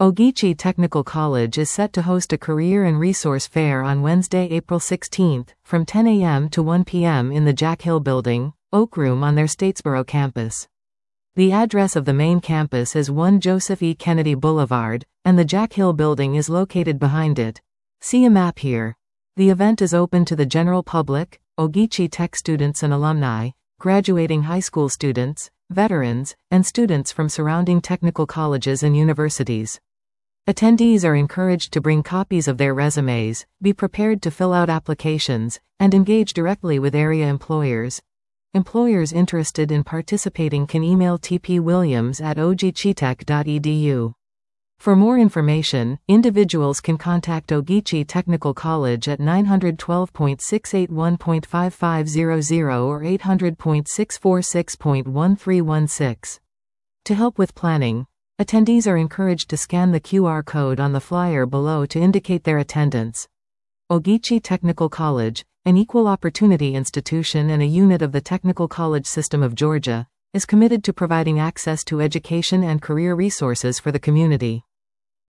Ogeechee Technical College is set to host a career and resource fair on Wednesday, April 16, from 10 a.m. to 1 p.m. in the Jack Hill Building, Oak Room on their Statesboro campus. The address of the main campus is 1 Joseph E. Kennedy Boulevard, and the Jack Hill Building is located behind it. See a map here. The event is open to the general public, Ogeechee Tech students and alumni, graduating high school students, veterans, and students from surrounding technical colleges and universities. Attendees are encouraged to bring copies of their resumes, be prepared to fill out applications, and engage directly with area employers. Employers interested in participating can email tpwilliams@ogeecheetech.edu. For more information, individuals can contact Ogeechee Technical College at 912.681.5500 or 800.646.1316. To help with planning, attendees are encouraged to scan the QR code on the flyer below to indicate their attendance. Ogeechee Technical College, an equal opportunity institution and a unit of the Technical College System of Georgia, is committed to providing access to education and career resources for the community.